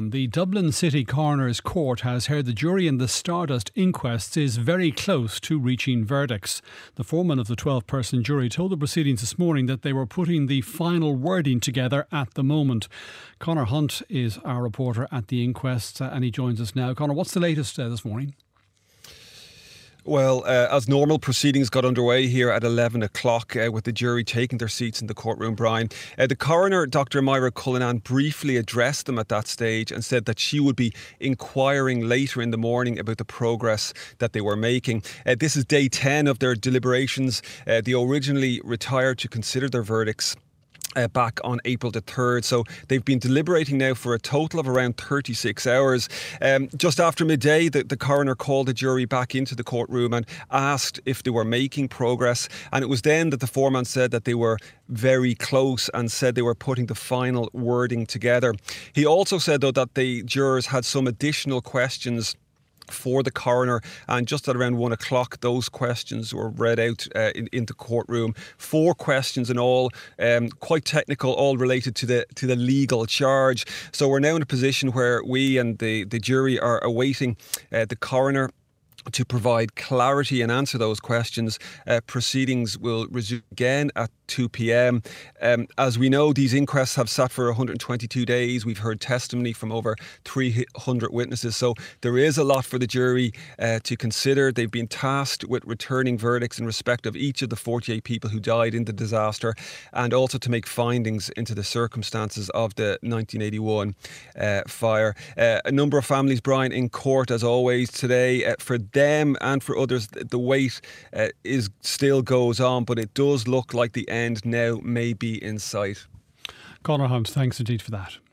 Conor, the Dublin City Coroner's Court has heard the jury in the Stardust inquests is very close to reaching verdicts. The foreman of the 12-person jury told the proceedings this morning that they were putting the final wording together at the moment. Conor Hunt is our reporter at the inquest and he joins us now. Conor, what's the latest this morning? Well, as normal, proceedings got underway here at 11 o'clock with the jury taking their seats in the courtroom, Brian. The coroner, Dr. Myra Cullinan, briefly addressed them at that stage and said that she would be inquiring later in the morning about the progress that they were making. This is day 10 of their deliberations. They originally retired to consider their verdicts back on April the 3rd. So they've been deliberating now for a total of around 36 hours. Just after midday, the coroner called the jury back into the courtroom and asked if they were making progress. And it was then that the foreman said that they were very close and said they were putting the final wording together. He also said, though, that the jurors had some additional questions for the coroner, and just at around 1 o'clock those questions were read out in the courtroom. 4 questions in all, quite technical, all related to the legal charge. So we're now in a position where we and the jury are awaiting the coroner to provide clarity and answer those questions. Proceedings will resume again at 2 p.m. As we know, these inquests have sat for 122 days. We've heard testimony from over 300 witnesses. So there is a lot for the jury to consider. They've been tasked with returning verdicts in respect of each of the 48 people who died in the disaster, and also to make findings into the circumstances of the 1981 fire. A number of families, Brian, in court as always today. For them and for others, the wait still goes on, but it does look like the end now may be in sight. Conor Hunt, thanks indeed for that.